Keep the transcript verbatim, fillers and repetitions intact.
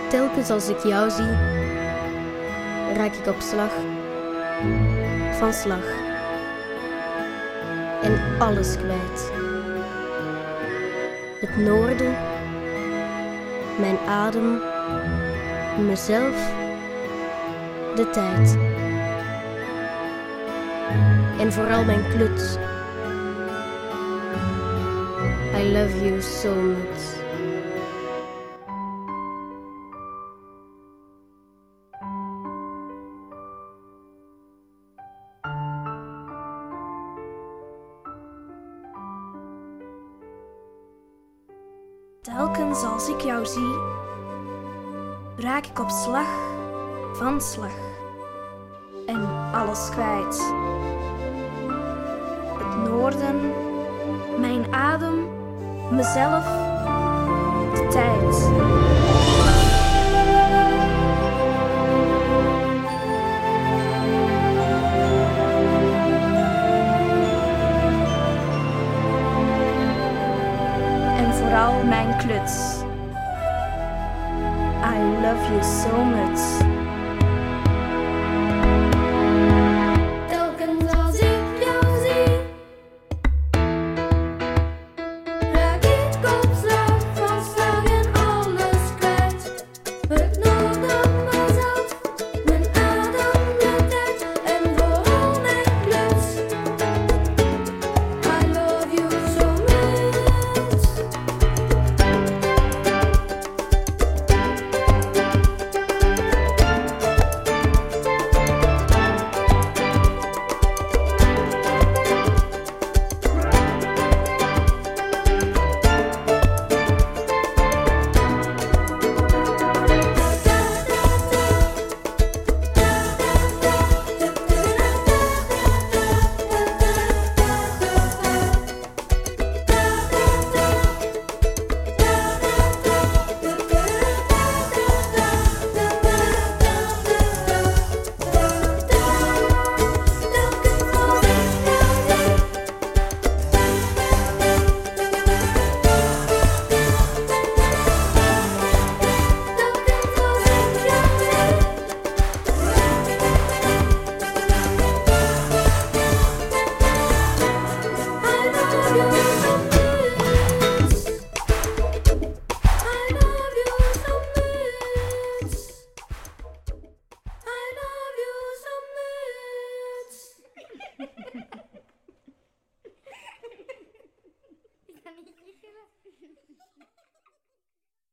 Telkens als ik jou zie, raak ik op slag, van slag. En alles kwijt. Het noorden, mijn adem, mezelf, de tijd. En vooral mijn kluts. I love you so much. Telkens als ik jou zie, raak ik op slag, van slag. En alles kwijt. Het noorden, mijn adem, mezelf, de tijd. En vooral mijn kluts. I love you so much.